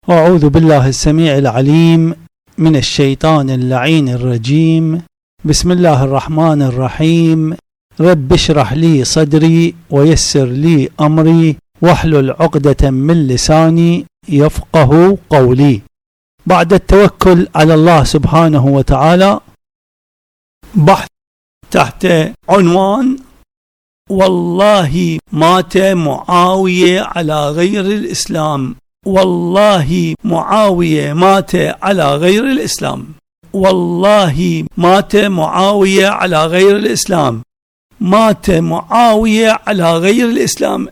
أعوذ بالله السميع العليم من الشيطان اللعين الرجيم. بسم الله الرحمن الرحيم. رب اشرح لي صدري ويسر لي أمري واحلل عقدة من لساني يفقه قولي. بعد التوكل على الله سبحانه وتعالى، بحث تحت عنوان والله مات معاوية على غير الإسلام. والله معاوية مات على غير الإسلام. والله مات معاوية على غير الإسلام. مات معاوية على غير الإسلام.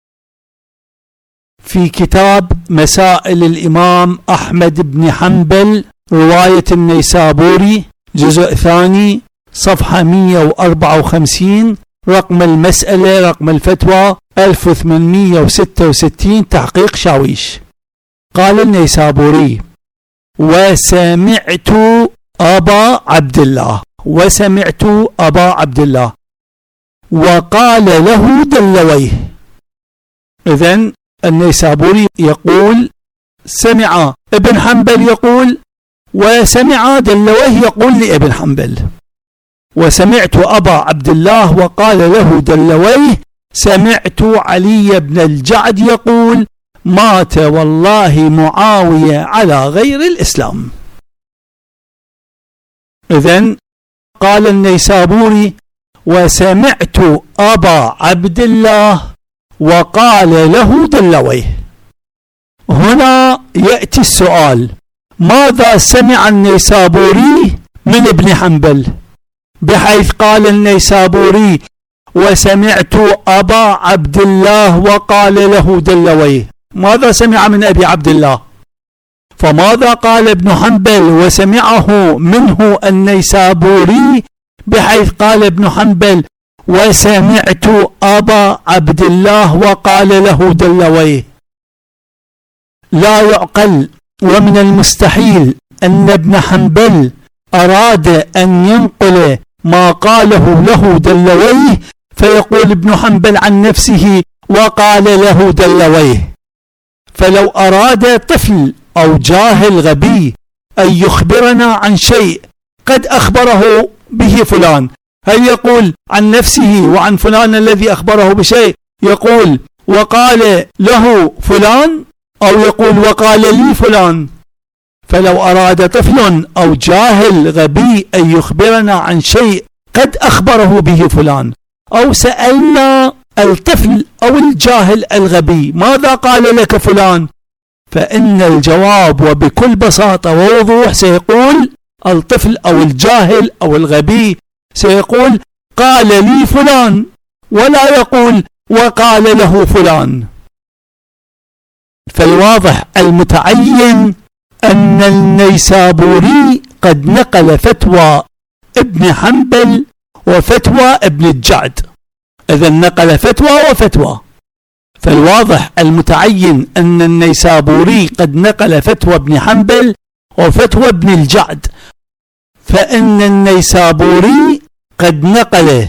في كتاب مسائل الإمام أحمد بن حنبل رواية النيسابوري جزء ثاني صفحة 154 رقم المسألة رقم الفتوى 1866 تحقيق شاويش. قال النيسابوري: وسمعت أبا عبد الله وقال له دلويه. إذن النيسابوري يقول سمع ابن حنبل يقول، وسمع دلويه يقول لابن حنبل. وسمعت أبا عبد الله وقال له دلويه سمعت علي بن الجعد يقول مات والله معاوية على غير الإسلام. إذن قال النيسابوري وسمعت أبا عبد الله وقال له دلويه. هنا يأتي السؤال: ماذا سمع النيسابوري من ابن حنبل بحيث قال النيسابوري وسمعت أبا عبد الله وقال له دلويه؟ ماذا سمع من أبي عبد الله؟ فماذا قال ابن حنبل وسمعه منه النيسابوري بحيث قال ابن حنبل وسمعت أبا عبد الله وقال له دلويه؟ لا يعقل، ومن المستحيل أن ابن حنبل أراد أن ينقل ما قاله له دلويه فيقول ابن حنبل عن نفسه وقال له دلويه. فلو أراد طفل أو جاهل غبي أن يخبرنا عن شيء قد أخبره به فلان، هل يقول عن نفسه وعن فلان الذي أخبره بشيء يقول وقال له فلان، أو يقول وقال لي فلان؟ فلو أراد طفل أو جاهل غبي أن يخبرنا عن شيء قد أخبره به فلان، أو سألنا الطفل أو الجاهل الغبي ماذا قال لك فلان، فإن الجواب وبكل بساطة ووضوح سيقول الطفل أو الجاهل أو الغبي سيقول قال لي فلان، ولا يقول وقال له فلان. فالواضح المتعين أن النيسابوري قد نقل فتوى ابن حنبل وفتوى ابن الجعد. إذن نقل فتوى وفتوى. فالواضح المتعين أن النيسابوري قد نقل فتوى ابن حنبل وفتوى ابن الجعد، فإن النيسابوري قد نقل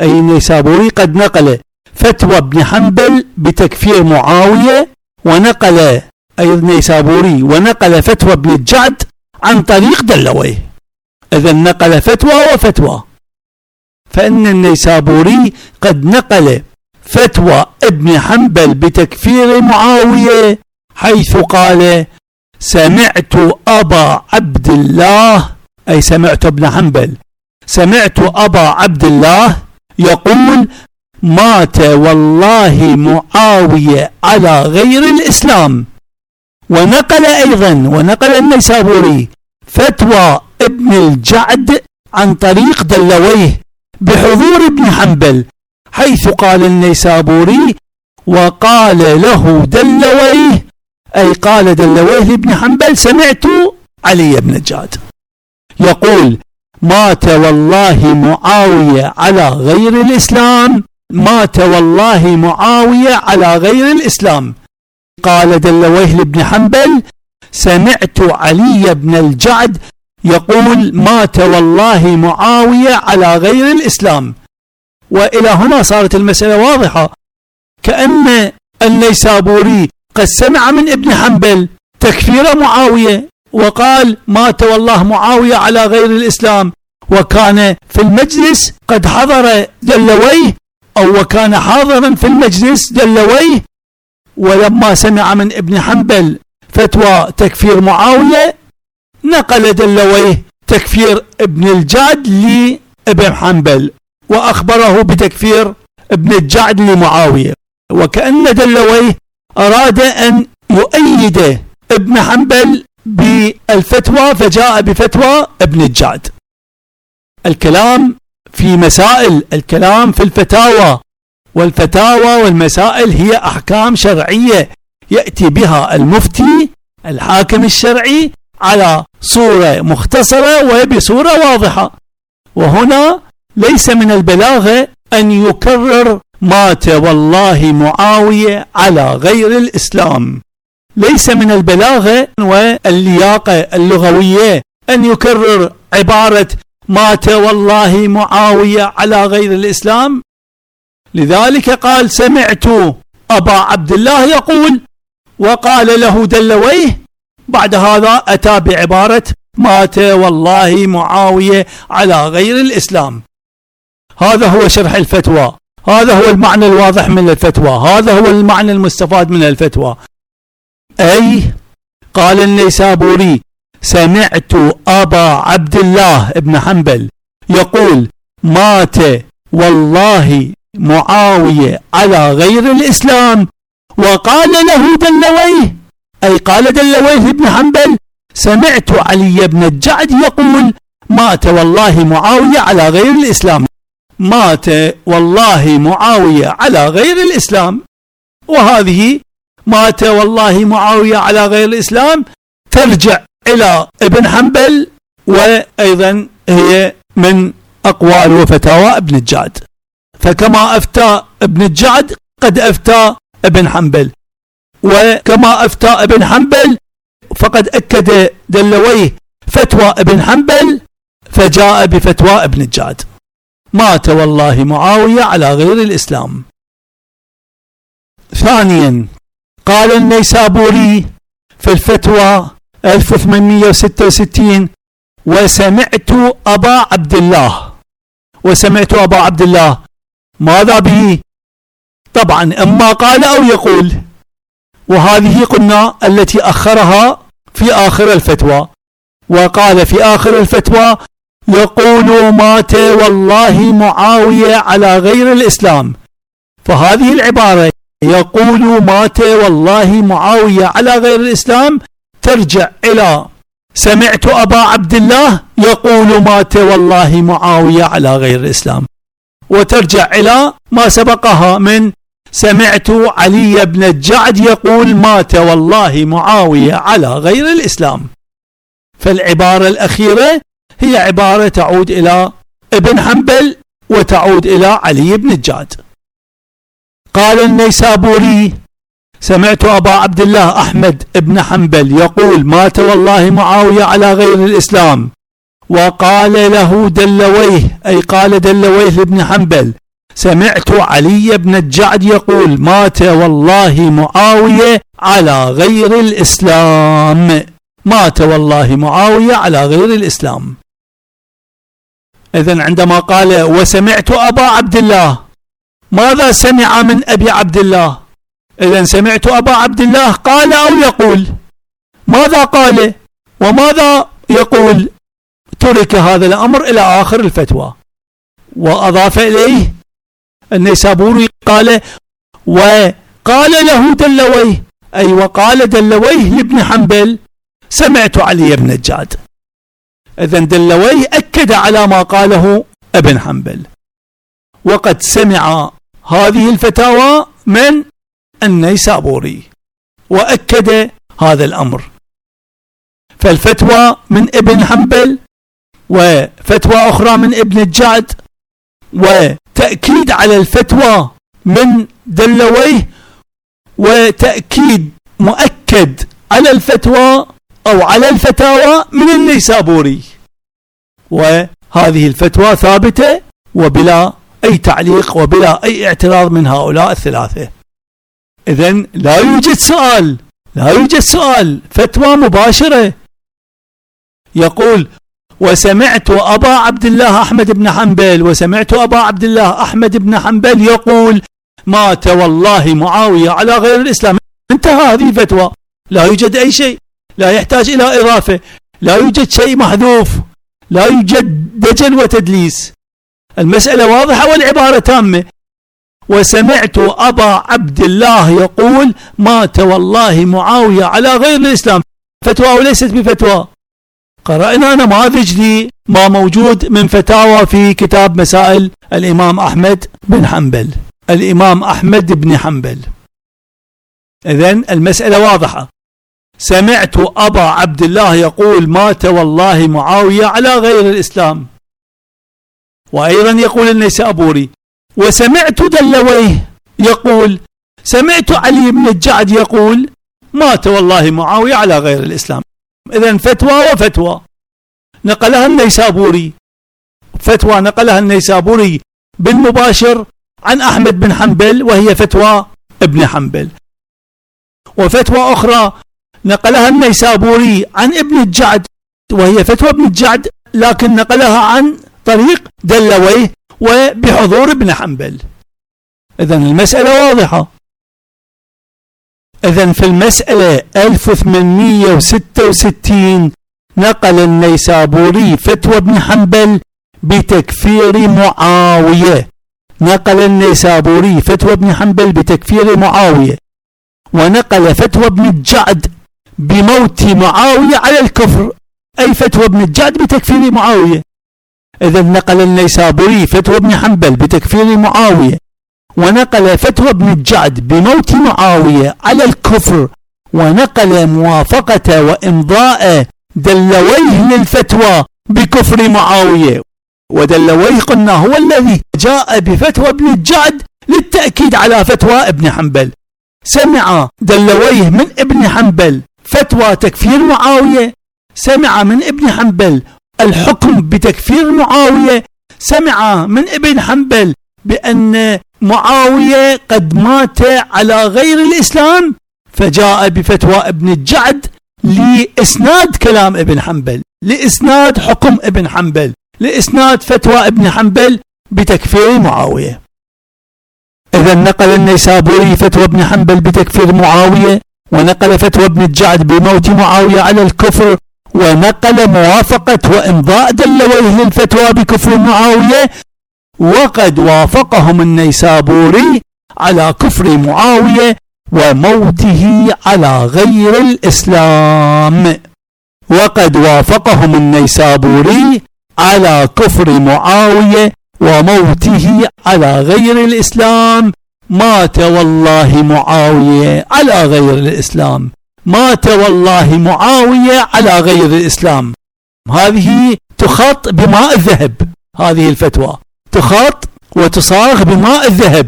فتوى ابن حنبل بتكفير معاوية، ونقل النيسابوري ونقل فتوى ابن الجعد عن طريق دلويه. إذن نقل فتوى وفتوى. فإن النيسابوري قد نقل فتوى ابن حنبل بتكفير معاوية حيث قال سمعت أبا عبد الله، أي سمعت ابن حنبل، سمعت أبا عبد الله يقول مات والله معاوية على غير الإسلام. ونقل النيسابوري فتوى ابن الجعد عن طريق دلويه بحضور ابن حنبل حيث قال النيسابوري وقال له دلويه، أي قال دلويه لابن حنبل سمعت علي بن الجعد يقول مات والله معاوية على غير الإسلام. مات والله معاوية على غير الإسلام. قال دلويه لابن حنبل سمعت علي بن الجعد يقول مات والله معاوية على غير الإسلام. وإلى هنا صارت المسألة واضحة، كأن النيسابوري قد سمع من ابن حنبل تكفير معاوية وقال مات والله معاوية على غير الإسلام، وكان في المجلس قد حضر دلويه، أو وكان حاضرا في المجلس دلويه، ولما سمع من ابن حنبل فتوى تكفير معاوية نقل دلويه تكفير ابن الجعد لابن حنبل وأخبره بتكفير ابن الجعد لمعاوية، وكأن دلويه أراد أن يؤيد ابن حنبل بالفتوى فجاء بفتوى ابن الجعد. الكلام في مسائل، الكلام في الفتاوى، والفتاوى والمسائل هي أحكام شرعية يأتي بها المفتي الحاكم الشرعي على صورة مختصرة وبصورة واضحة. وهنا ليس من البلاغة أن يكرر مات والله معاوية على غير الإسلام، ليس من البلاغة واللياقة اللغوية أن يكرر عبارة مات والله معاوية على غير الإسلام. لذلك قال سمعت أبا عبد الله يقول وقال له دلويه، بعد هذا أتى بعبارة مات والله معاوية على غير الإسلام. هذا هو شرح الفتوى، هذا هو المعنى الواضح من الفتوى، هذا هو المعنى المستفاد من الفتوى. أي قال النيسابوري سمعت أبا عبد الله ابن حنبل يقول مات والله معاوية على غير الإسلام، وقال له دلويه، أي قال دلويه ابن حنبل سمعت علي بن الجعد يقول مات والله معاوية على غير الإسلام، مات والله معاوية على غير الإسلام. وهذه مات والله معاوية على غير الإسلام ترجع إلى ابن حنبل، وأيضا هي من أقوال وفتاوى ابن الجعد، فكما أفتى ابن الجعد قد أفتى ابن حنبل، وكما أفتى ابن حنبل فقد أكد دلويه فتوى ابن حنبل فجاء بفتوى ابن الجعد مات والله معاوية على غير الإسلام. ثانيا قال النيسابوري في الفتوى 1866 وسمعت أبا عبد الله، وسمعت أبا عبد الله ماذا به؟ طبعا إما قال أو يقول، وهذه قلنا التي أخرها في آخر الفتوى، وقال في آخر الفتوى يقول مات والله معاوية على غير الإسلام. فهذه العبارة يقول مات والله معاوية على غير الإسلام ترجع إلى سمعت أبا عبد الله يقول مات والله معاوية على غير الإسلام، وترجع إلى ما سبقها من سمعت علي بن الجعد يقول مات والله معاوية على غير الإسلام. فالعبارة الأخيرة هي عبارة تعود إلى ابن حنبل وتعود إلى علي بن الجعد. قال النيسابوري سمعت أبا عبد الله أحمد بن حنبل يقول مات والله معاوية على غير الإسلام، وقال له دلويه، أي قال دلويه لابن حنبل سمعت علي بن الجعد يقول مات والله معاوية على غير الإسلام، مات والله معاوية على غير الإسلام. إذن عندما قال وسمعت أبا عبد الله ماذا سمع من أبي عبد الله؟ إذن سمعت أبا عبد الله قال أو يقول؟ ماذا قال وماذا يقول؟ ترك هذا الأمر إلى آخر الفتوى. وأضاف إليه النيسابوري قال وقال له دلويه، أي وقال دلويه لابن حنبل سمعت علي بن الجعد. إذن دلويه أكد على ما قاله ابن حنبل، وقد سمع هذه الفتاوى من النيسابوري وأكد هذا الأمر. فالفتوى من ابن حنبل وفتوى أخرى من ابن الجعد وتأكيد على الفتوى من دلويه وتأكيد مؤكد على الفتوى أو على الفتاوى من النيسابوري، وهذه الفتوى ثابتة وبلا أي تعليق وبلا أي اعتراض من هؤلاء الثلاثة. إذن لا يوجد سؤال لا يوجد سؤال، فتوى مباشرة. يقول: وسمعت أبا عبد الله أحمد بن حنبل، وسمعت أبا عبد الله أحمد بن حنبل يقول: مات والله معاوية على غير الإسلام. انتهى، هذه الفتوى، لا يوجد أي شيء، لا يحتاج إلى إضافة، لا يوجد شيء محذوف، لا يوجد دجل وتدليس، المسألة واضحة والعبارة تامة. وسمعت أبا عبد الله يقول: مات والله معاوية على غير الإسلام. فتوى وليست بفتوى. قرأنا نماذج لما موجود من فتاوى في كتاب مسائل الإمام أحمد بن حنبل. الإمام أحمد بن حنبل. إذن المسألة واضحة. سمعت أبا عبد الله يقول: مات والله معاوية على غير الإسلام. وأيضا يقول النيسابوري: وسمعت دلويه يقول: سمعت علي بن الجعد يقول: مات والله معاوية على غير الإسلام. إذن فتوى وفتوى نقلها النيسابوري، فتوى نقلها النيسابوري بالمباشر عن أحمد بن حنبل وهي فتوى ابن حنبل، وفتوى أخرى نقلها النيسابوري عن ابن الجعد وهي فتوى ابن الجعد، لكن نقلها عن طريق دلويه وبحضور ابن حنبل. إذن المسألة واضحة. إذن في المسألة 1866 نقل النيسابوري فتوى ابن حنبل بتكفير معاوية، نقل النيسابوري فتوى ابن حنبل بتكفير معاوية، ونقل فتوى ابن الجعد بموت معاوية على الكفر، أي فتوى ابن الجعد بتكفير معاوية. إذن نقل النيسابوري فتوى ابن حنبل بتكفير معاوية، ونقل فتوى ابن الجعد بموت معاوية على الكفر، ونقل موافقة وإمضاء دلويه للفتوى بكفر معاوية. ودلويه قلنا هو الذي جاء بفتوى ابن الجعد للتأكيد على فتوى ابن حنبل. سمع دلويه من ابن حنبل فتوى تكفير معاوية، سمع من ابن حنبل الحكم بتكفير معاوية، سمع من ابن حنبل بأن معاوية قد مات على غير الإسلام، فجاء بفتوى ابن الجعد لإسناد كلام ابن حنبل، لإسناد حكم ابن حنبل، لإسناد فتوى ابن حنبل بتكفير معاوية. إذا نقل النيسابوري فتوى ابن حنبل بتكفير معاوية، ونقل فتوى ابن الجعد بموت معاوية على الكفر، ونقل موافقة وإمضاء دلويه للفتوى بكفر معاوية، وقد وافقهم النيسابوري على كفر معاوية وموته على غير الإسلام. وقد وافقهم النيسابوري على كفر معاوية وموته على غير الإسلام. مات والله معاوية على غير الإسلام، مات والله معاوية على غير الإسلام. هذه تخط بماء الذهب، هذه الفتوى تخط وتصاغ بماء الذهب.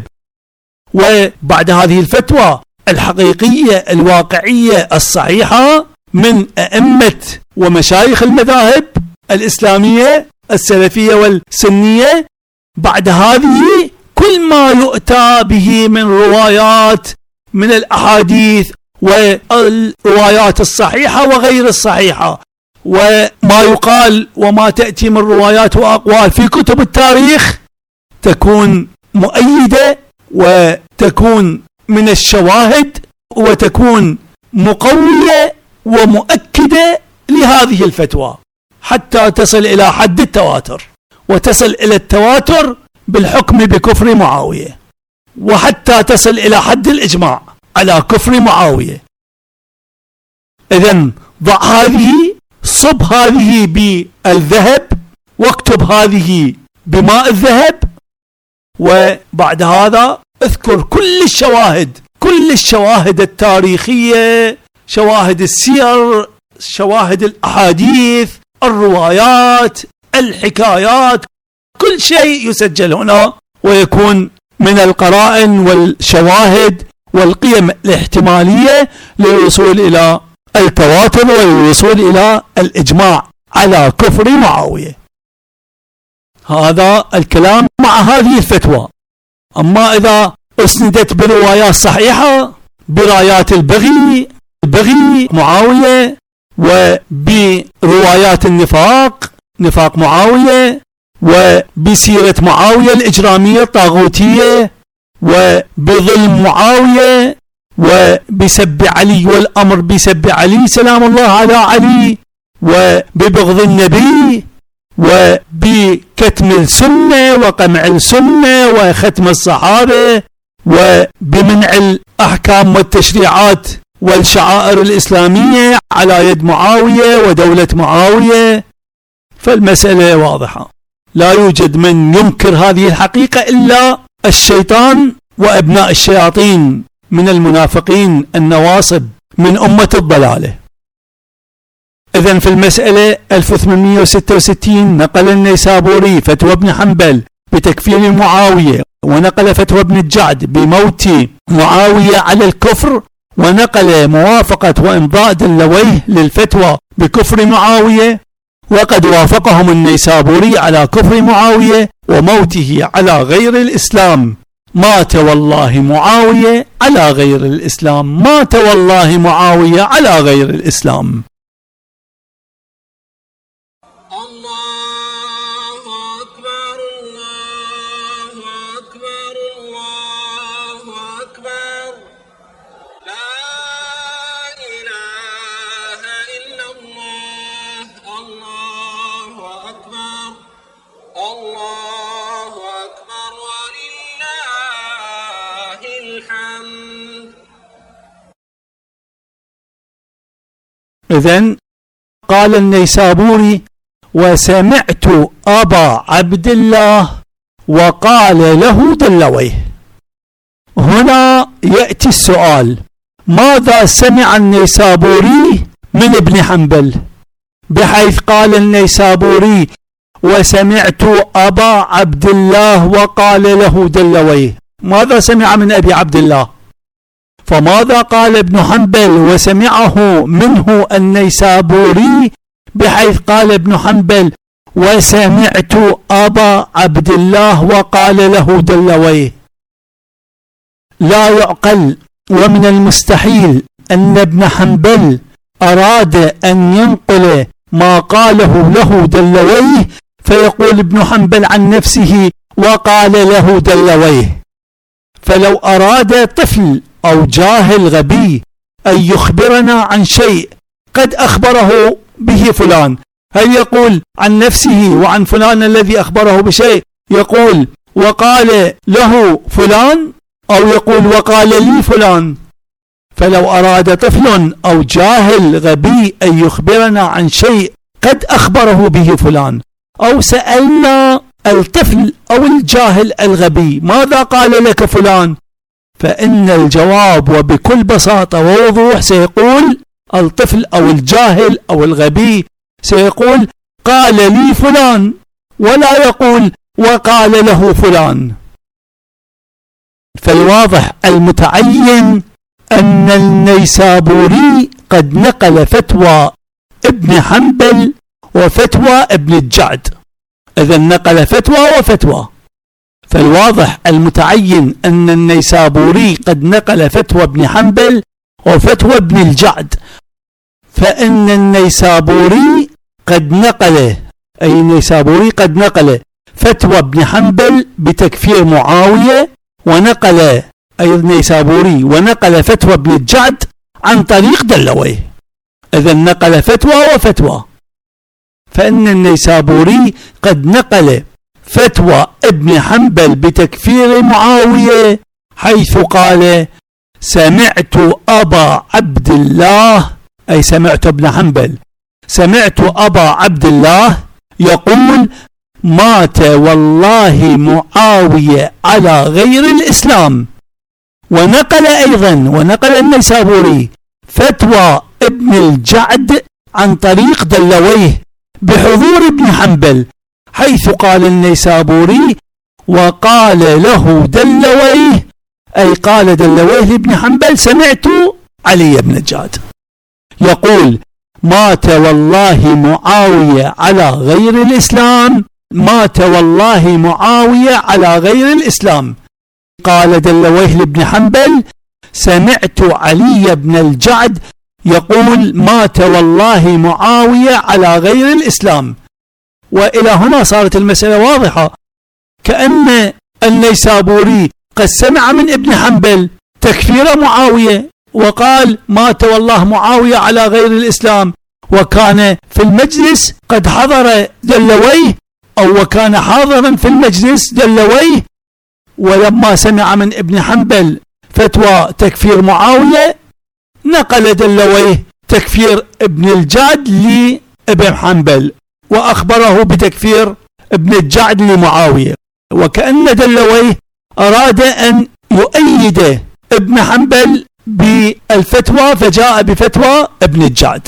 وبعد هذه الفتوى الحقيقية الواقعية الصحيحة من أئمة ومشايخ المذاهب الإسلامية السلفية والسنية، بعد هذه كل ما يؤتى به من روايات من الأحاديث والروايات الصحيحة وغير الصحيحة، وما يقال وما تأتي من روايات وأقوال في كتب التاريخ، تكون مؤيدة وتكون من الشواهد وتكون مقوية ومؤكدة لهذه الفتوى، حتى تصل إلى حد التواتر، وتصل إلى التواتر بالحكم بكفر معاوية، وحتى تصل إلى حد الإجماع على كفر معاوية. إذن ضع هذه، صب هذه بالذهب، واكتب هذه بماء الذهب، وبعد هذا اذكر كل الشواهد، كل الشواهد التاريخية، شواهد السير، شواهد الأحاديث، الروايات، الحكايات، كل شيء يسجل هنا، ويكون من القرائن والشواهد والقيم الاحتمالية للوصول إلى التواتر والوصول إلى الإجماع على كفر معاوية. هذا الكلام مع هذه الفتوى. أما إذا أسندت بروايات صحيحة، برايات البغي، ببغي معاوية وبروايات النفاق، نفاق معاوية، وبسيرة معاوية الإجرامية الطاغوتية، وبظلم معاوية، وبسب علي والأمر بسب علي سلام الله على علي، وببغض النبي، وبكتم السنة وقمع السنة وختم الصحابة، وبمنع الأحكام والتشريعات والشعائر الإسلامية على يد معاوية ودولة معاوية. فالمسألة واضحة، لا يوجد من ينكر هذه الحقيقة إلا الشيطان وأبناء الشياطين من المنافقين النواصب من أمة الضلالة. إذن في المسألة 1866 نقل النيسابوري فتوى ابن حنبل بتكفير معاوية، ونقل فتوى ابن الجعد بموت معاوية على الكفر، ونقل موافقة وإمضاء دلويه للفتوى بكفر معاوية، وقد وافقهم النيسابوري على كفر معاوية وموته على غير الإسلام. مات والله معاوية على غير الإسلام، مات والله معاوية على غير الإسلام. إذن قال النيسابوري: وسمعت أبا عبد الله وقال له دلويه. هنا يأتي السؤال: ماذا سمع النيسابوري من ابن حنبل بحيث قال النيسابوري وسمعت أبا عبد الله وقال له دلويه؟ ماذا سمع من أبي عبد الله؟ فماذا قال ابن حنبل وسمعه منه النيسابوري بحيث قال ابن حنبل وسمعت أبا عبد الله وقال له دلويه؟ لا يعقل، ومن المستحيل أن ابن حنبل أراد أن ينقل ما قاله له دلويه فيقول ابن حنبل عن نفسه وقال له دلويه. فلو أراد طفل أو جاهل غبي أن يخبرنا عن شيء قد أخبره به فلان، هل يقول عن نفسه وعن فلان الذي أخبره بشيء يقول وقال له فلان، أو يقول وقال لي فلان؟ فلو أراد طفل أو جاهل غبي أن يخبرنا عن شيء قد أخبره به فلان، أو سألنا الطفل أو الجاهل الغبي ماذا قال لك فلان، فإن الجواب وبكل بساطة ووضوح سيقول الطفل أو الجاهل أو الغبي سيقول قال لي فلان، ولا يقول وقال له فلان. فالواضح المتعين أن النيسابوري قد نقل فتوى ابن حنبل وفتوى ابن الجعد، إذا نقل فتوى وفتوى. فالواضح المتعين أن النيسابوري قد نقل فتوى ابن حنبل وفتوى ابن الجعد، فإن النيسابوري قد نقل، أي النيسابوري قد نقل فتوى ابن حنبل بتكفير معاوية، ونقل أي النيسابوري ونقل فتوى ابن الجعد عن طريق دلويه، إذا نقل فتوى وفتوى. فإن النيسابوري قد نقل فتوى ابن حنبل بتكفير معاوية حيث قال سمعت أبا عبد الله، أي سمعت ابن حنبل، سمعت أبا عبد الله يقول مات والله معاوية على غير الإسلام. ونقل أيضا، ونقل النيسابوري فتوى ابن الجعد عن طريق دلويه بحضور ابن حنبل حيث قال النيسابوري وقال له دلويه، أي قال دلويه لابن حنبل سمعت علي بن الجعد يقول مات والله معاوية على غير الإسلام، مات والله معاوية على غير الإسلام. قال دلويه لابن حنبل سمعت علي بن الجعد يقول مات والله معاوية على غير الإسلام. وإلى هنا صارت المسألة واضحة، كأن النيسابوري قد سمع من ابن حنبل تكفير معاوية وقال مات والله معاوية على غير الإسلام، وكان في المجلس قد حضر دلويه، أو وكان حاضرا في المجلس دلويه، ولما سمع من ابن حنبل فتوى تكفير معاوية نقل دلويه تكفير ابن الجعد لابن حنبل وأخبره بتكفير ابن الجعد لمعاوية، وكأن دلويه أراد أن يؤيد ابن حنبل بالفتوى فجاء بفتوى ابن الجعد.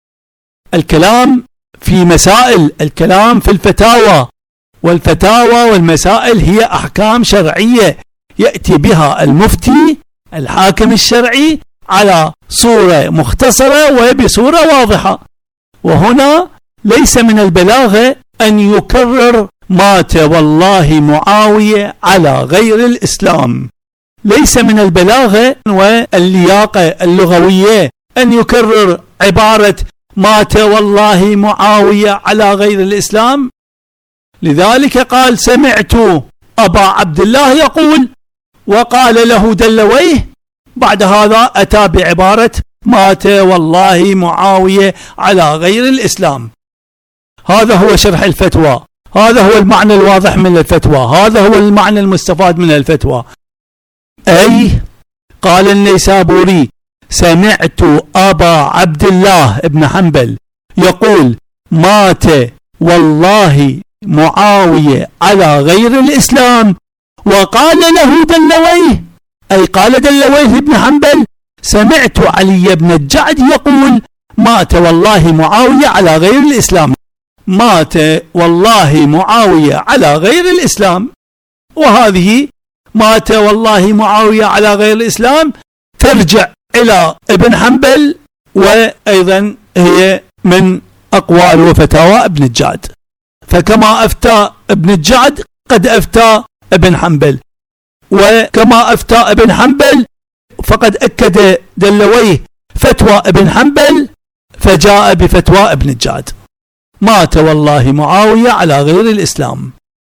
الكلام في مسائل، الكلام في الفتاوى، والفتاوى والمسائل هي أحكام شرعية يأتي بها المفتي الحاكم الشرعي على صورة مختصرة وبصورة واضحة. وهنا ليس من البلاغة أن يكرر مات والله معاوية على غير الإسلام، ليس من البلاغة واللياقة اللغوية أن يكرر عبارة مات والله معاوية على غير الإسلام. لذلك قال سمعت أبا عبد الله يقول وقال له دلويه، بعد هذا أتى بعبارة مات والله معاوية على غير الإسلام. هذا هو شرح الفتوى، هذا هو المعنى الواضح من الفتوى، هذا هو المعنى المستفاد من الفتوى. أي قال النيسابوري سمعت أبا عبد الله ابن حنبل يقول مات والله معاوية على غير الإسلام، وقال له دلويه، أي قال دلويه ابن حنبل سمعت علي بن الجعد يقول مات والله معاوية على غير الإسلام، مات والله معاوية على غير الإسلام. وهذه مات والله معاوية على غير الإسلام ترجع إلى ابن حنبل، وأيضا هي من أقوال وفتاوى ابن الجعد، فكما أفتى ابن الجعد قد أفتى ابن حنبل، وكما أفتى ابن حنبل فقد أكد دلويه فتوى ابن حنبل فجاء بفتوى ابن الجعد مات والله معاوية على غير الإسلام.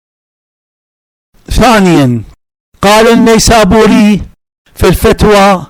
ثانيا قال النيسابوري في الفتوى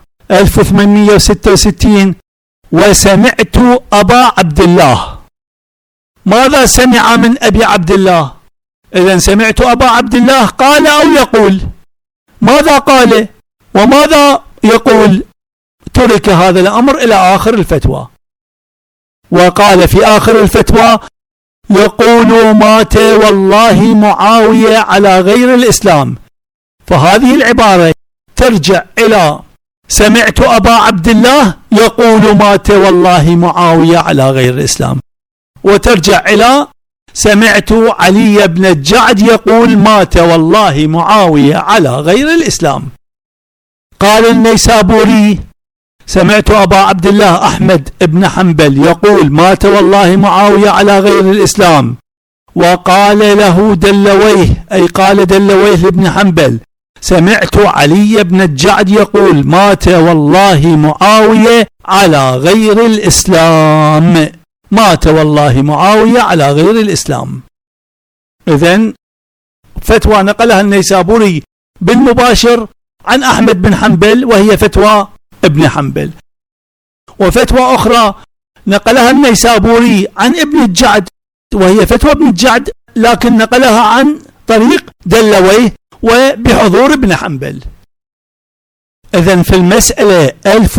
1866 وسمعت أبا عبد الله. ماذا سمع من أبي عبد الله؟ إذن سمعت أبا عبد الله قال أو يقول، ماذا قال وماذا يقول؟ ترك هذا الأمر إلى آخر الفتوى، وقال في آخر الفتوى يقول مات والله معاوية على غير الإسلام، فهذه العبارة ترجع إلى سمعت أبا عبد الله يقول مات والله معاوية على غير الإسلام، وترجع إلى سمعت علي بن الجعد يقول مات والله معاوية على غير الإسلام. قال النيسابوري سمعت أبا عبد الله أحمد بن حنبل يقول مات والله معاوية على غير الإسلام، وقال له دلويه، أي قال دلويه لابن حنبل سمعت علي بن الجعد يقول مات والله معاوية على غير الإسلام، مات والله معاوية على غير الإسلام. إذن فتوى نقلها النيسابوري بالمباشر عن أحمد بن حنبل وهي فتوى ابن حنبل، وفتوى أخرى نقلها النيسابوري عن ابن الجعد وهي فتوى ابن الجعد لكن نقلها عن طريق دلويه وبحضور ابن حنبل. إذن في المسألة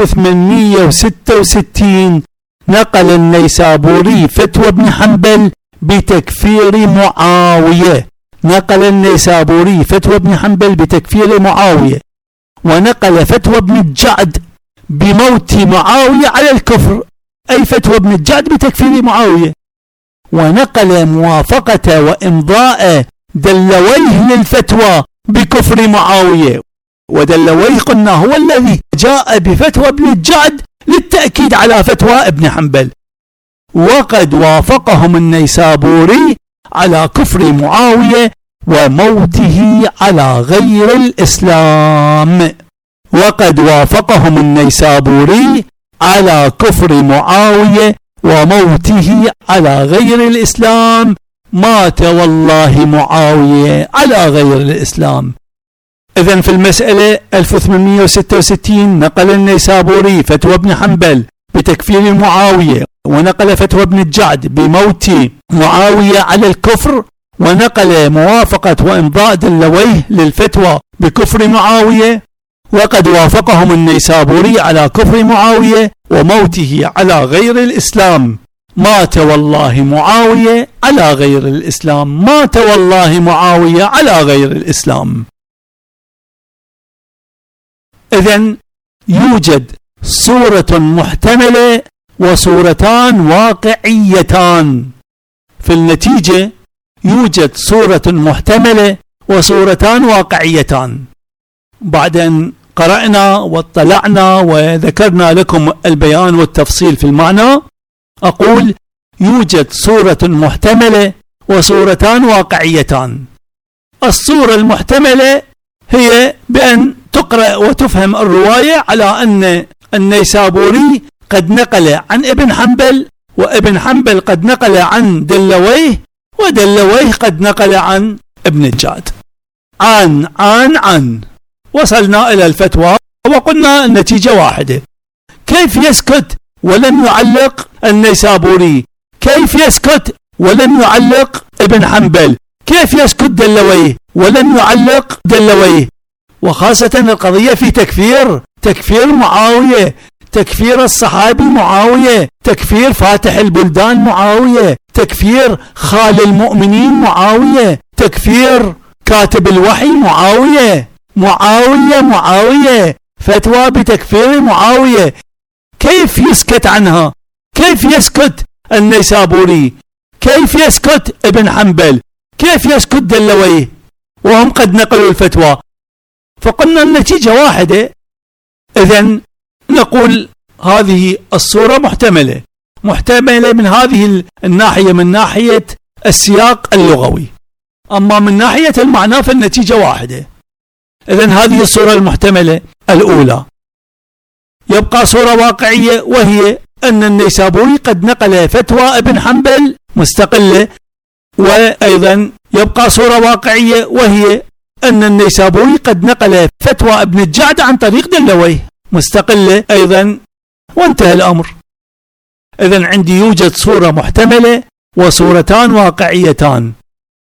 1866 نقل النيسابوري فتوى ابن حنبل بتكفير معاوية، نقل النيسابوري فتوى ابن حنبل بتكفير معاوية، ونقل فتوى ابن الجعد بموت معاوية على الكفر، أي فتوى ابن الجعد بتكفير معاوية، ونقل موافقة وإمضاء دلويه للفتوى بكفر معاوية، ودلويه قلنا هو الذي جاء بفتوى ابن الجعد للتأكيد على فتوى ابن حنبل، وقد وافقهم النيسابوري على كفر معاوية وموته على غير الإسلام، وقد وافقهم النيسابوري على كفر معاوية وموته على غير الإسلام. مات والله معاوية على غير الإسلام. إذن في المسألة 1866 نقل النيسابوري فتوى ابن حنبل بتكفير معاوية، ونقل فتوى ابن الجعد بموت معاوية على الكفر، ونقل موافقة وإمضاء دلويه للفتوى بكفر معاوية، وقد وافقهم النيسابوري على كفر معاوية وموته على غير الإسلام. مات والله معاوية على غير الإسلام. مات والله معاوية على غير الإسلام. إذن يوجد صورة محتملة وصورتان واقعيتان. في النتيجة يوجد صورة محتملة وصورتان واقعيتان. بعد أن قرأنا واطلعنا وذكرنا لكم البيان والتفصيل في المعنى، أقول يوجد صورة محتملة وصورتان واقعيتان. الصورة المحتملة هي بأن تقرأ وتفهم الرواية على أن النيسابوري قد نقل عن ابن حنبل، وابن حنبل قد نقل عن دلويه، ودلويه قد نقل عن ابن الجعد. عن وصلنا إلى الفتوى وقلنا النتيجة واحدة. كيف يسكت ولم يعلق النيسابوري؟ كيف يسكت ولم يعلق ابن حنبل؟ كيف يسكت دلويه ولم يعلق دلويه؟ وخاصة القضية في تكفير معاوية، تكفير الصحابي معاوية، تكفير فاتح البلدان معاوية، تكفير خال المؤمنين معاوية، تكفير كاتب الوحي معاوية، فتوى بتكفير معاوية. كيف يسكت عنها؟ كيف يسكت النيسابوري؟ كيف يسكت ابن حنبل؟ كيف يسكت دلويه وهم قد نقلوا الفتوى؟ فقلنا النتيجة واحدة. إذن نقول هذه الصورة محتملة من هذه الناحية، من ناحية السياق اللغوي، أما من ناحية المعنى فالنتيجة واحدة. إذن هذه الصورة المحتملة الأولى. يبقى صورة واقعية، وهي أن النيسابوري قد نقل فتوى ابن حنبل مستقلة، وأيضا يبقى صورة واقعية وهي أن النيسابوري قد نقل فتوى ابن الجعد عن طريق دلويه مستقلة أيضا، وانتهى الأمر. إذن عندي يوجد صورة محتملة وصورتان واقعيتان.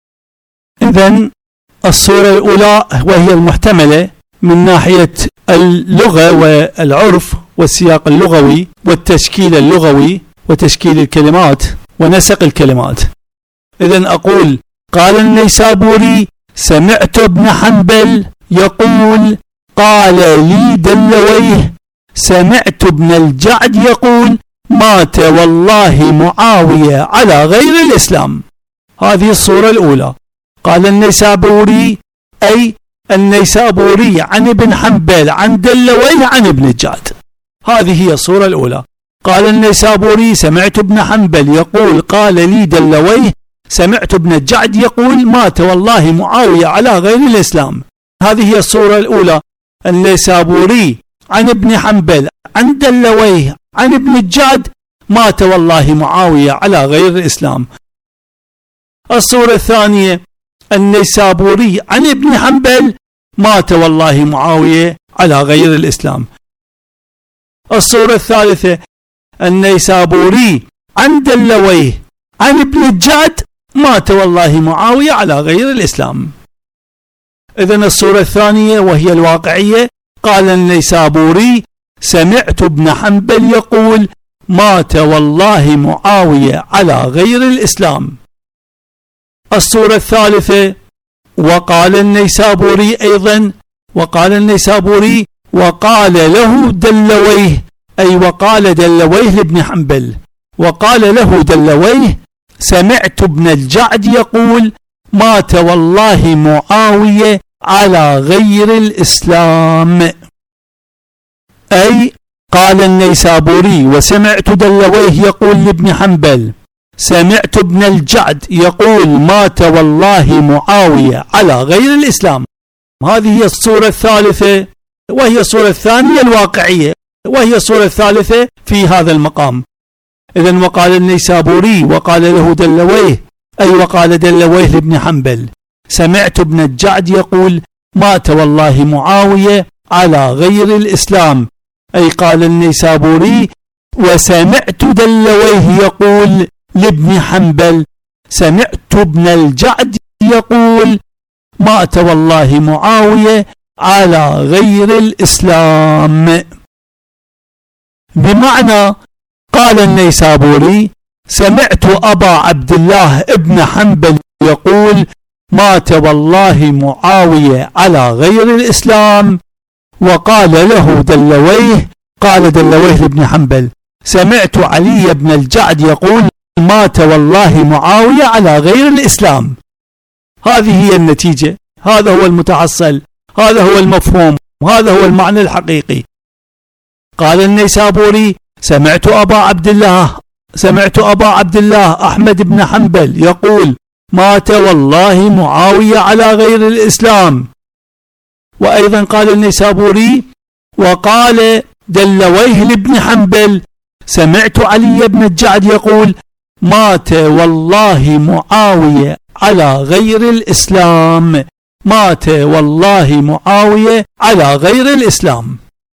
إذن الصورة الأولى وهي المحتملة من ناحية اللغة والعرف والسياق اللغوي والتشكيل اللغوي وتشكيل الكلمات ونسق الكلمات. إذن أقول قال النيسابوري سمعت ابن حنبل يقول قال لي دلويه، سمعت ابن الجعد يقول مات والله معاوية على غير الإسلام. هذه الصورة الأولى. قال النيسابوري أي النيسابوري عن ابن حنبل عن دلويه عن ابن الجعد. هذه هي الصورة الأولى. قال النيسابوري سمعت ابن حنبل يقول قال لي دلويه، سمعت ابن الجعد يقول مات والله معاوية على غير الإسلام. هذه هي الصورة الأولى. النيسابوري عن ابن حنبل عن دلويه عن ابن الجعد مات والله معاوية على غير الإسلام. الصورة الثانية النيسابوري عن ابن حنبل مات والله معاوية على غير الإسلام. الصورة الثالثة النيسابوري عن دلويه عن ابن الجعد مات والله معاوية على غير الإسلام. إذن الصورة الثانية وهي الواقعية. قال النيسابوري سمعت ابن حنبل يقول مات والله معاوية على غير الإسلام. الصورة الثالثة وقال النيسابوري أيضا، وقال النيسابوري وقال له دلويه، أي وقال دلويه لابن حنبل، وقال له دلويه سمعت ابن الجعد يقول مات والله معاوية على غير الإسلام. أي قال النيسابوري وسمعت دلويه يقول لابن حنبل، سمعت ابن الجعد يقول مات والله معاوية على غير الإسلام. هذه هي الصورة الثالثة وهي الصورة الثانية الواقعية. وهي الصورة الثالثة في هذا المقام. إذن وقال النيسابوري وقال له دلويه، أي وقال دلويه لابن حنبل: سمعت ابن الجعد يقول: مات والله معاوية على غير الإسلام، أي قال النيسابوري وسمعت دلويه يقول لابن حنبل: سمعت ابن الجعد يقول: مات والله معاوية على غير الإسلام. بمعنى قال النيسابوري: سمعت أبا عبد الله ابن حنبل يقول: مات والله معاوية على غير الإسلام. وقال له دلويه، قال دلويه لابن حنبل: سمعت علي بن الجعد يقول: مات والله معاوية على غير الإسلام. هذه هي النتيجة، هذا هو المتحصل، هذا هو المفهوم، وهذا هو المعنى الحقيقي. قال النيسابوري: سمعت أبا عبد الله أحمد بن حنبل يقول: مات والله معاوية على غير الإسلام. وأيضا قال النيسابوري وقال دلويه لابن حنبل: سمعت علي بن الجعد يقول: مات والله معاوية على غير الإسلام. مات والله معاوية على غير الإسلام.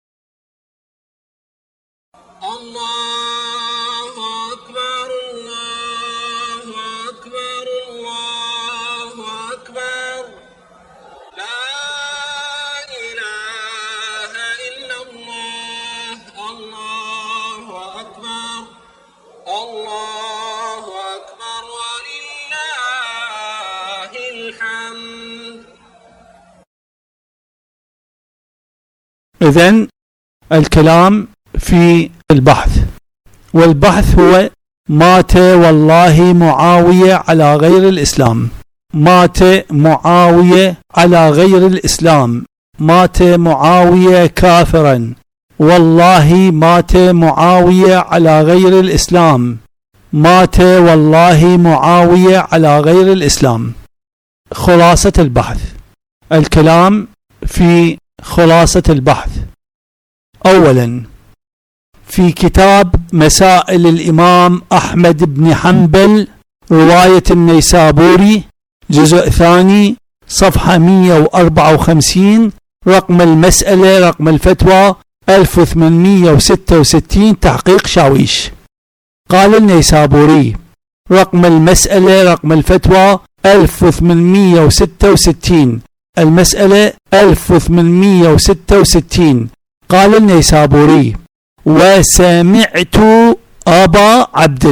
الله أكبر الله أكبر الله أكبر، لا إله إلا الله. الله أكبر الله أكبر ولله الحمد. إذن الكلام في البحث، والبحث هو: مات والله معاوية على غير الإسلام. مات معاوية على غير الإسلام، مات معاوية كافرا، والله مات معاوية على غير الإسلام. مات والله معاوية على غير الإسلام. خلاصة البحث. الكلام في خلاصة البحث: أولا، في كتاب مسائل الإمام أحمد بن حنبل رواية النيسابوري جزء ثاني صفحة 154 رقم المسألة رقم الفتوى 1866 تحقيق شاويش. قال النيسابوري: رقم المسألة رقم الفتوى 1866، المسألة 1866. قال النيسابوري: وسمعت أبا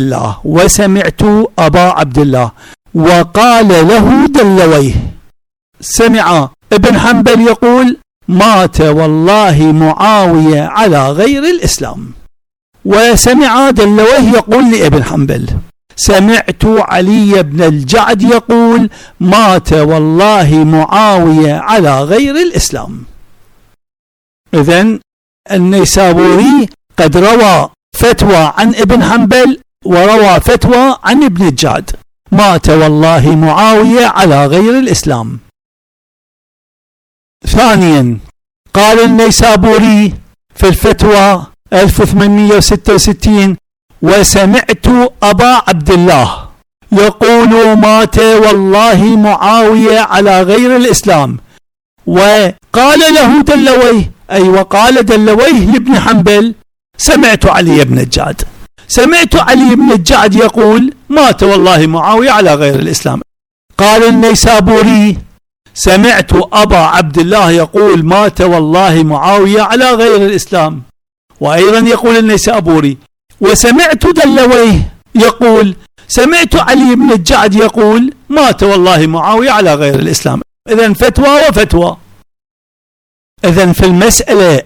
عبد الله وقال له دلويه. سمع ابن حنبل يقول: مات والله معاوية على غير الإسلام. وسمع دلويه يقول لابن حنبل: سمعت علي بن الجعد يقول: مات والله معاوية على غير الإسلام. إذن النيسابوري قد روى فتوى عن ابن حنبل وروى فتوى عن ابن الجعد: مات والله معاوية على غير الإسلام. ثانيا، قال النيسابوري في الفتوى 1866: وسمعت أبا عبد الله يقول: مات والله معاوية على غير الإسلام. وقال له دلويه، أي وقال دلويه لابن حنبل: سمعت علي بن الجعد. سمعت علي بن الجعد يقول: مات والله معاوية على غير الإسلام. قال النيسابوري: سمعت أبا عبد الله يقول: مات والله معاوية على غير الإسلام. وأيضا يقول النيسابوري: وسمعت دلويه يقول: سمعت علي بن الجعد يقول: مات والله معاوية على غير الإسلام. إذن فتوى وفتوى. إذن في المسألة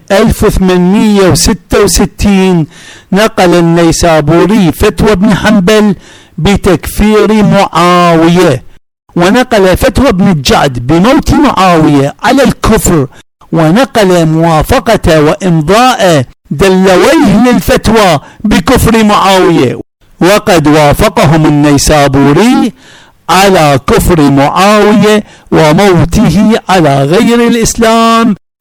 1866 نقل النيسابوري فتوى ابن حنبل بتكفير معاوية، ونقل فتوى ابن الجعد بموت معاوية على الكفر، ونقل موافقة وإمضاء دلويه للفتوى بكفر معاوية، وقد وافقهم النيسابوري على كفر معاوية وموته على غير الإسلام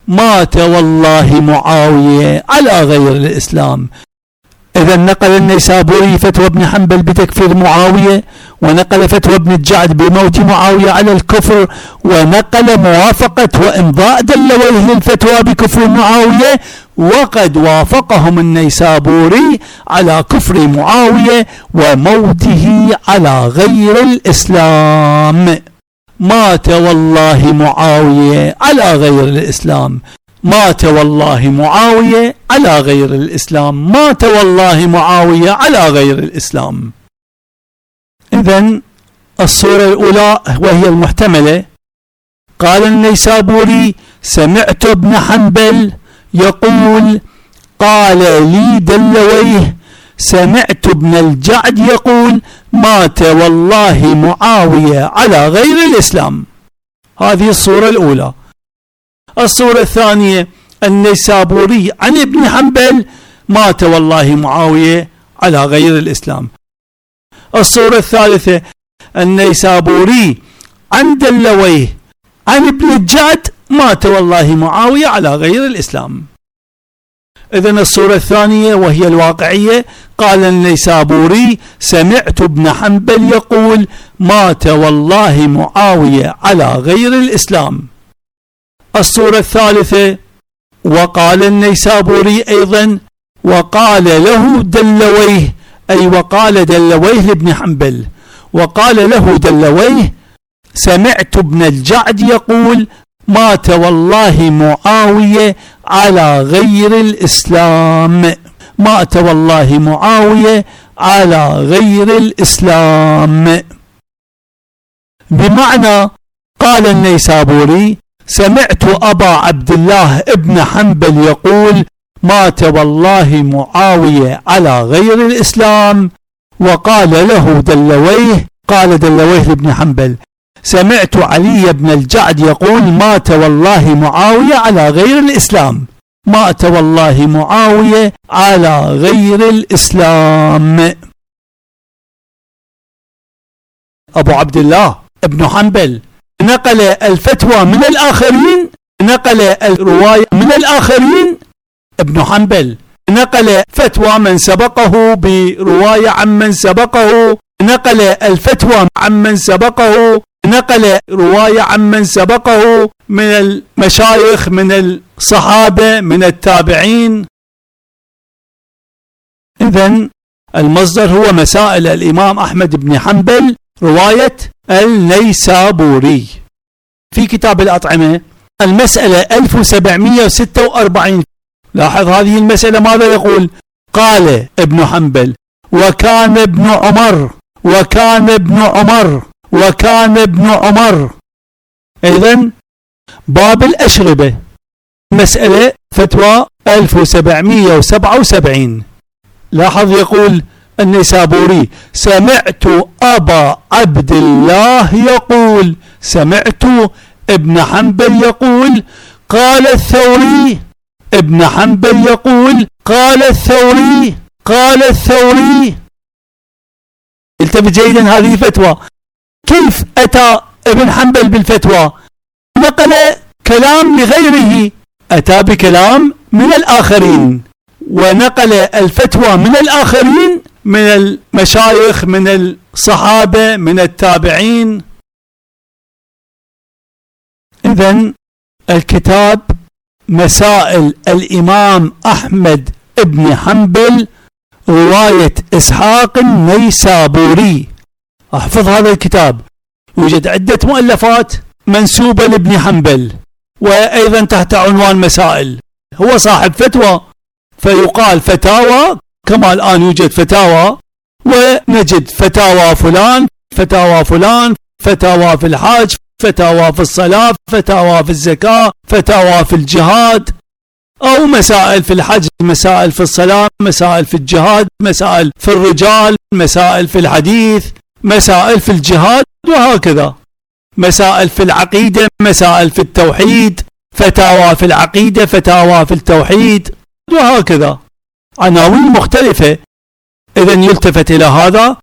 مات والله معاوية على غير الإسلام. إذا نقل النيسابوري فتوى ابن حنبل بتكفير معاوية، ونقل فتوى ابن الجعد بموت معاوية على الكفر، ونقل موافقة وإمضاء دلويه للفتوى بكفر معاوية، وقد وافقهم النيسابوري على كفر معاوية وموته على غير الإسلام. مات والله معاوية على غير الإسلام، مات والله معاوية على غير الإسلام، مات والله معاوية على غير الإسلام. إذن الصورة الأولى وهي المحتملة، قال النيسابوري: سمعت ابن حنبل يقول قال لي دلويه، سمعت ابن الجعد يقول مات والله معاوية على غير الإسلام. هذه الصورة الأولى. الصورة الثانية: النيسابوري عن ابن حنبل مات والله معاوية على غير الإسلام. الصورة الثالثة: النيسابوري عن دلويه عن ابن الجعد مات والله معاوية على غير الإسلام. إذن الصورة الثانية وهي الواقعية، قال النيسابوري: سمعت ابن حنبل يقول مات والله معاوية على غير الإسلام. الصورة الثالثة: وقال النيسابوري أيضا وقال له دلويه، أي وقال دلويه لابن حنبل، وقال له دلويه: سمعت ابن الجعد يقول مات والله معاوية على غير الإسلام، مات والله معاوية على غير الإسلام. بمعنى قال النيسابوري: سمعت أبا عبد الله ابن حنبل يقول مات والله معاوية على غير الإسلام، وقال له دلويه، قال دلويه لابن حنبل: سمعت علي بن الجعد يقول مات والله معاوية على غير الإسلام، مات والله معاوية على غير الإسلام. أبو عبد الله ابن حنبل نقل الفتوى من الآخرين، نقل الرواية من الآخرين. ابن حنبل نقل فتوى من سبقه برواية عمن سبقه، نقل الفتوى عمن سبقه، نقل رواية عمن سبقه من المشايخ، من الصحابة، من التابعين. إذن المصدر هو مسائل الإمام أحمد بن حنبل رواية النيسابوري. في كتاب الأطعمة المسألة 1746. لاحظ هذه المسألة ماذا يقول؟ قال ابن حنبل: وكان ابن عمر، وكان ابن عمر، وكان ابن عمر. إذن باب الأشربة، مسألة فتوى 1777. لاحظ يقول النيسابوري: سمعت أبا عبد الله يقول، سمعت ابن حنبل يقول قال الثوري، ابن حنبل يقول قال الثوري، قال الثوري. التفت جيدا، هذه فتوى. كيف أتى ابن حنبل بالفتوى؟ نقل كلام لغيره، أتى بكلام من الآخرين، ونقل الفتوى من الآخرين، من المشايخ، من الصحابة، من التابعين. إذن الكتاب مسائل الإمام أحمد ابن حنبل رواية إسحاق النيسابوري. احفظ هذا الكتاب، يوجد عدة مؤلفات منسوبة لابن حنبل، وأيضا تحت عنوان مسائل. هو صاحب فتوى، فيقال فتاوى، كما الآن يوجد فتاوى، ونجد فتاوى فلان، فتاوى فلان، فتاوى في الحاج، فتاوى في الصلاة، فتاوى في الزكاة، فتاوى في الجهاد، أو مسائل في الحج، مسائل في الصلاة، مسائل في الجهاد، مسائل في الرجال، مسائل في الحديث، مسائل في الجهاد، وهكذا. مسائل في العقيدة، مسائل في التوحيد، فتاوى في العقيدة، فتاوى في التوحيد، وهكذا عناوين مختلفة. إذن يلتفت إلى هذا.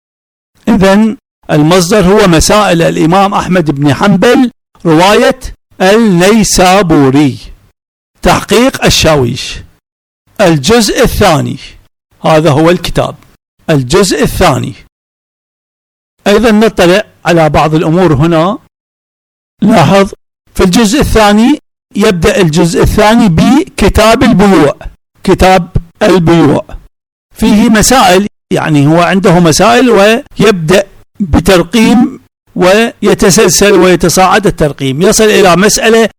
إذن المصدر هو مسائل الإمام أحمد بن حنبل رواية النيسابوري، تحقيق الشاويش، الجزء الثاني. هذا هو الكتاب، الجزء الثاني. أيضا نطلع على بعض الأمور هنا. لاحظ في الجزء الثاني يبدأ الجزء الثاني بكتاب البيوع. كتاب البيوع فيه مسائل، يعني هو عنده مسائل ويبدأ بترقيم ويتسلسل ويتصاعد الترقيم، يصل إلى مسألة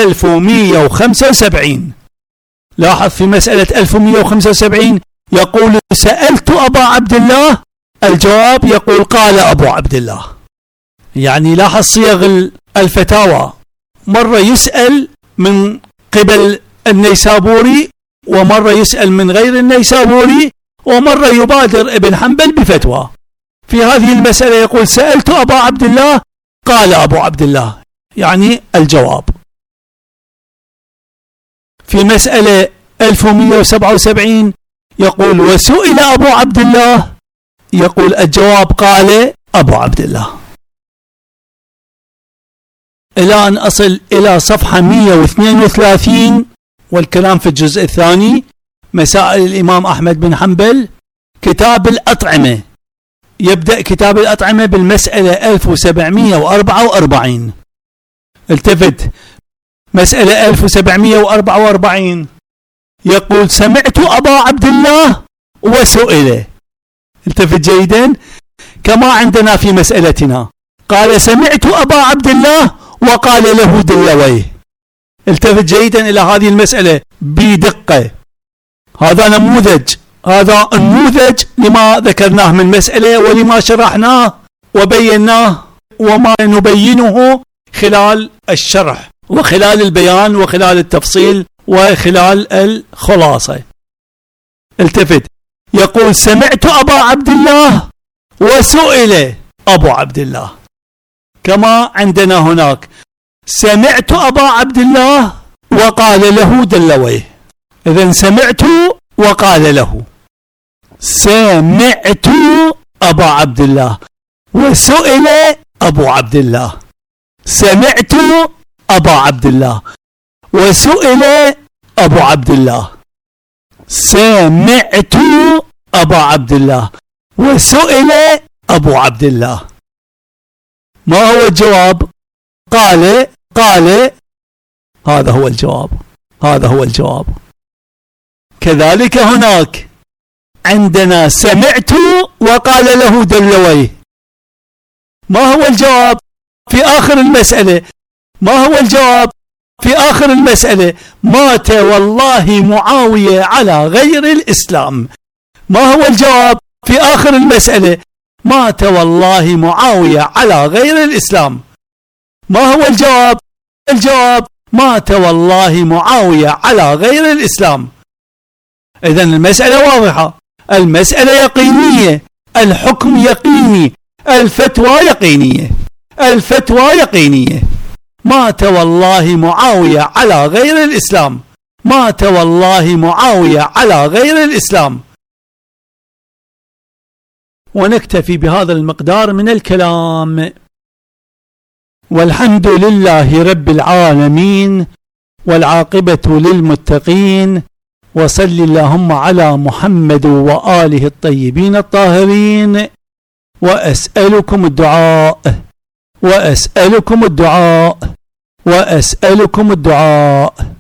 1175. لاحظ في مسألة 1175 يقول سألت أبا عبد الله، الجواب يقول قال أبو عبد الله. يعني لاحظ صيغ الفتاوى، مرة يسأل من قبل النيسابوري، ومرة يسأل من غير النيسابوري، ومرة يبادر ابن حنبل بفتوى. في هذه المسألة يقول سألت أبا عبد الله قال أبو عبد الله، يعني الجواب. في مسألة 1177 يقول وسئل أبو عبد الله، يقول الجواب قال أبو عبد الله. إلى أن أصل إلى صفحة 132 والكلام في الجزء الثاني، مسائل الإمام أحمد بن حنبل، كتاب الأطعمة. يبدأ كتاب الأطعمة بالمسألة 1744. التفت، مسألة 1744 يقول سمعت أبا عبد الله وسئل. التفت جيدا، كما عندنا في مسألتنا قال سمعت أبا عبد الله وقال له دلويه. التفت جيدا إلى هذه المسألة بدقة. هذا نموذج، هذا النموذج لما ذكرناه من مسألة ولما شرحناه وبيناه وما نبينه خلال الشرح وخلال البيان وخلال التفصيل وخلال الخلاصة. التفت، يقول سمعت أبا عبد الله وسئل أبو عبد الله، كما عندنا هناك سمعت أبا عبد الله وقال له دلويه. إذن سمعت وقال له، سمعت أبا عبد الله وسئل أبو عبد الله، سمعت أبا عبد الله وسئل أبو عبد الله، سمعت أبا عبد الله وسئل أبو عبد الله. ما هو الجواب؟ قال هذا هو الجواب، هذا هو الجواب. كذلك هناك عندنا سمعت وقال له دلويه. ما هو الجواب في آخر المسألة؟ ما هو الجواب في آخر المسألة؟ مات والله معاوية على غير الإسلام. ما هو الجواب في آخر المسألة؟ مات والله معاوية على غير الإسلام. ما هو الجواب؟ الجواب مات والله معاوية على غير الإسلام. إذن المسألة واضحة، المسألة يقينية، الحكم يقيني، الفتوى يقينية، الفتوى يقينية. مات والله معاوية على غير الإسلام، مات والله معاوية على غير الإسلام. ونكتفي بهذا المقدار من الكلام، والحمد لله رب العالمين، والعاقبة للمتقين، وصل اللهم على محمد وآله الطيبين الطاهرين. وأسألكم الدعاء، وأسألكم الدعاء، وأسألكم الدعاء.